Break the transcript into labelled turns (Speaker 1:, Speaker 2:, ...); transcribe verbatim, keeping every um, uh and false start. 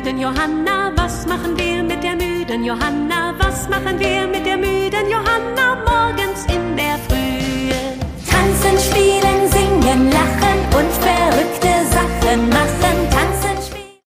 Speaker 1: müden Johanna? Was machen wir mit der müden Johanna? Was machen wir mit der müden Johanna morgens in